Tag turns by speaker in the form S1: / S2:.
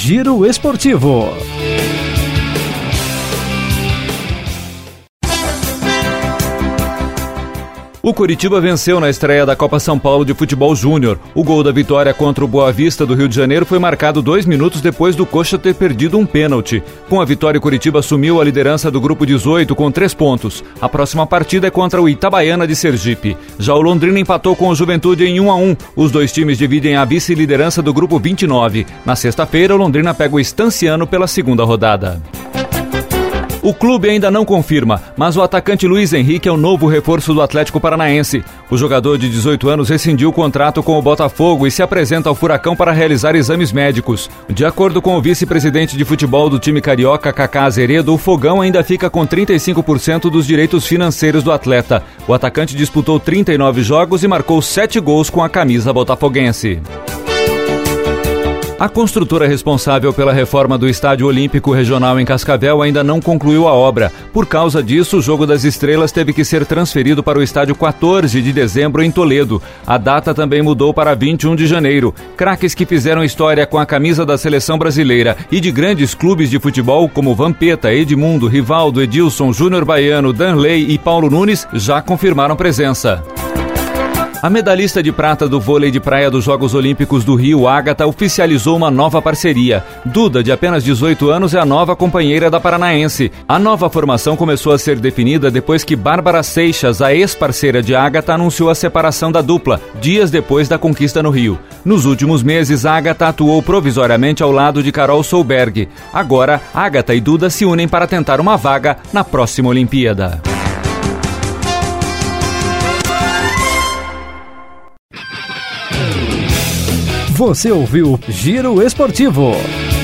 S1: Giro Esportivo.
S2: O Coritiba venceu na estreia da Copa São Paulo de Futebol Júnior. O gol da vitória contra o Boa Vista do Rio de Janeiro foi marcado 2 minutos depois do Coxa ter perdido um pênalti. Com a vitória, o Coritiba assumiu a liderança do Grupo 18 com 3 pontos. A próxima partida é contra o Itabaiana de Sergipe. Já o Londrina empatou com o Juventude em 1-1. Os dois times dividem a vice-liderança do Grupo 29. Na sexta-feira, o Londrina pega o Estanciano pela segunda rodada. O clube ainda não confirma, mas o atacante Luiz Henrique é o novo reforço do Atlético Paranaense. O jogador de 18 anos rescindiu o contrato com o Botafogo e se apresenta ao Furacão para realizar exames médicos. De acordo com o vice-presidente de futebol do time carioca, Kaká Azeredo, o Fogão ainda fica com 35% dos direitos financeiros do atleta. O atacante disputou 39 jogos e marcou 7 gols com a camisa botafoguense. A construtora responsável pela reforma do Estádio Olímpico Regional em Cascavel ainda não concluiu a obra. Por causa disso, o Jogo das Estrelas teve que ser transferido para o estádio 14 de dezembro em Toledo. A data também mudou para 21 de janeiro. Craques que fizeram história com a camisa da seleção brasileira e de grandes clubes de futebol como Vampeta, Edmundo, Rivaldo, Edilson, Júnior Baiano, Danley e Paulo Nunes já confirmaram presença. A medalhista de prata do vôlei de praia dos Jogos Olímpicos do Rio, Ágata, oficializou uma nova parceria. Duda, de apenas 18 anos, é a nova companheira da paranaense. A nova formação começou a ser definida depois que Bárbara Seixas, a ex-parceira de Ágata, anunciou a separação da dupla, dias depois da conquista no Rio. Nos últimos meses, Ágata atuou provisoriamente ao lado de Carol Solberg. Agora, Ágata e Duda se unem para tentar uma vaga na próxima Olimpíada.
S1: Você ouviu Giro Esportivo.